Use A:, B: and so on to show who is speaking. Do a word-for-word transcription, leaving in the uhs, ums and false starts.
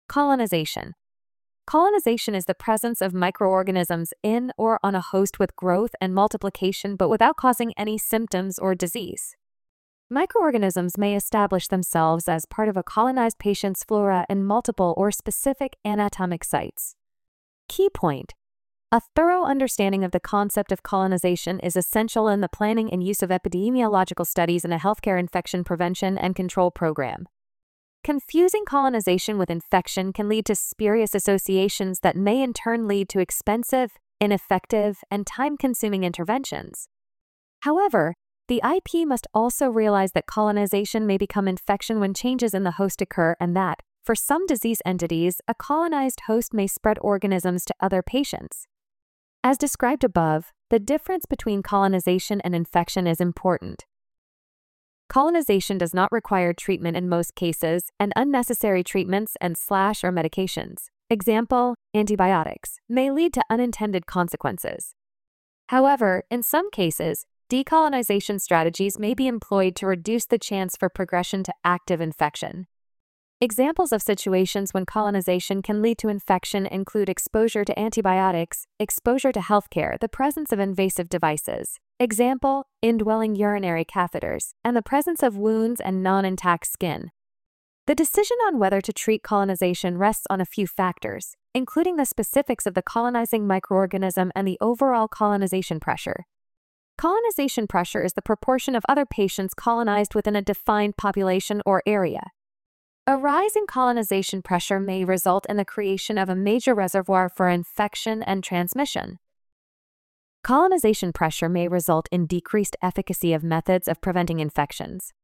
A: Colonization. Colonization is the presence of microorganisms in or on a host with growth and multiplication but without causing any symptoms or disease. Microorganisms may establish themselves as part of a colonized patient's flora in multiple or specific anatomic sites. Key point: a thorough understanding of the concept of colonization is essential in the planning and use of epidemiological studies in a healthcare infection prevention and control program. Confusing colonization with infection can lead to spurious associations that may in turn lead to expensive, ineffective, and time-consuming interventions. However, the I P must also realize that colonization may become infection when changes in the host occur and that, for some disease entities, a colonized host may spread organisms to other patients. As described above, the difference between colonization and infection is important. Colonization does not require treatment in most cases, and unnecessary treatments and slash or medications, example, antibiotics, may lead to unintended consequences. However, in some cases, decolonization strategies may be employed to reduce the chance for progression to active infection. Examples of situations when colonization can lead to infection include exposure to antibiotics, exposure to healthcare, the presence of invasive devices, example, indwelling urinary catheters, and the presence of wounds and non-intact skin. The decision on whether to treat colonization rests on a few factors, including the specifics of the colonizing microorganism and the overall colonization pressure. Colonization pressure is the proportion of other patients colonized within a defined population or area. A rise in colonization pressure may result in the creation of a major reservoir for infection and transmission. Colonization pressure may result in decreased efficacy of methods of preventing infections.